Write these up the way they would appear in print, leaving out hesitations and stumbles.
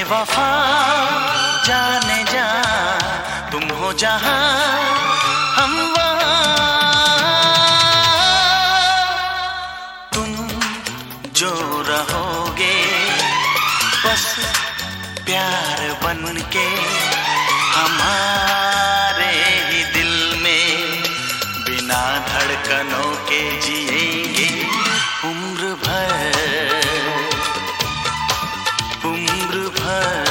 वफा जाने जा, तुम हो जहां हम वहां, तुम जो रहोगे बस प्यार बनके हमारे ही दिल में, बिना धड़कनों के जिएंगे उम्र भर, उम्र भर।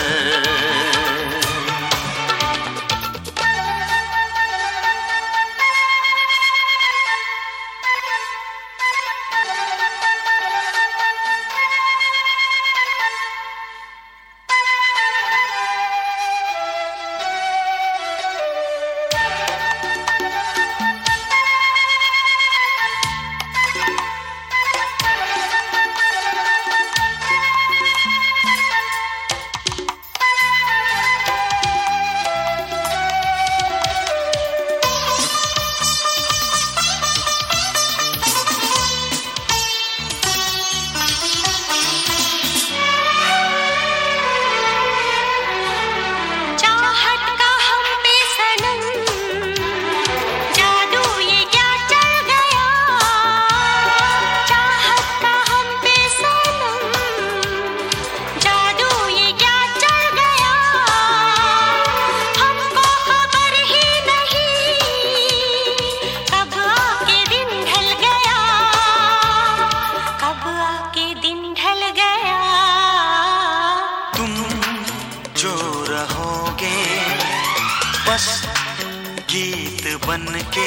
बस गीत बनके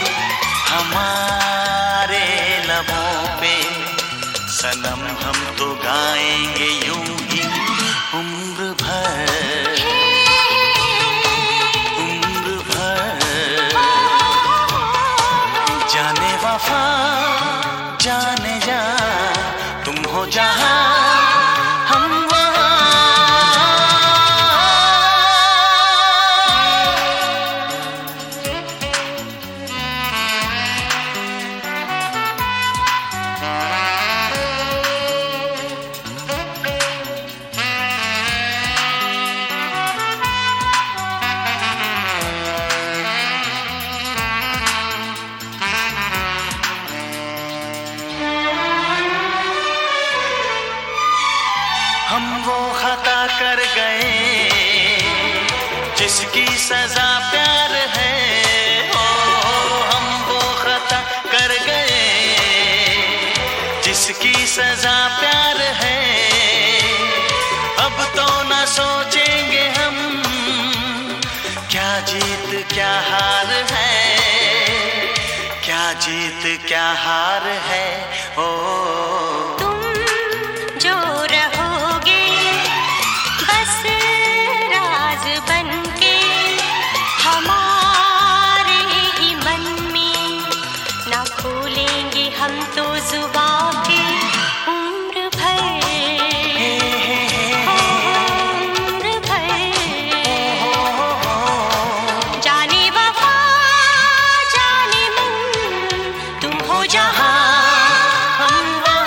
हमारे लबों पे, सनम हम तो गाएंगे यूं ही उम्र भर, उम्र भर। जाने वफा जाने जा, तुम हो जहां हम हम वो खता कर गए जिसकी सजा प्यार है, ओ हम वो खता कर गए जिसकी सजा प्यार है। अब तो न सोचेंगे हम क्या जीत क्या हार है, क्या जीत क्या हार है। ओ हम तो जुबान पे उम्र भर, उम्र भर। जाने वफा जाने मन, तुम हो जहां हम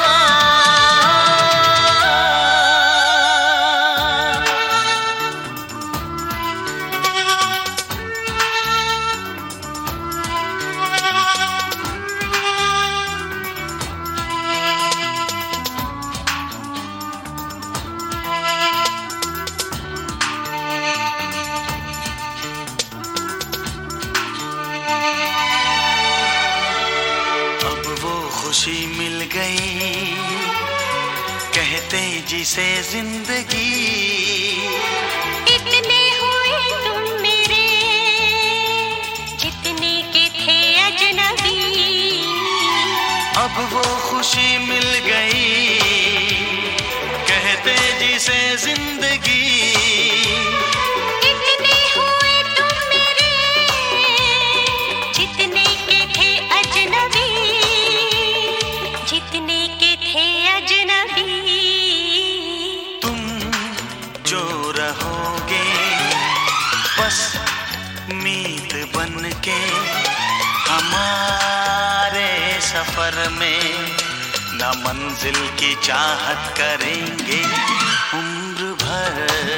खुशी मिल गई कहते जिसे जिंदगी, इतने हुए तुम मेरे जितने के थे अजनबी। अब वो खुशी मिल गई कहते जिसे जिंदगी, इतने हुए तुम मेरे जितने के थे अजनबी, जितने के थे अजनबी। तुम जो रहोगे बस मीत बनके हमारे सफर में, न मंजिल की चाहत करेंगे उम्र भर। है।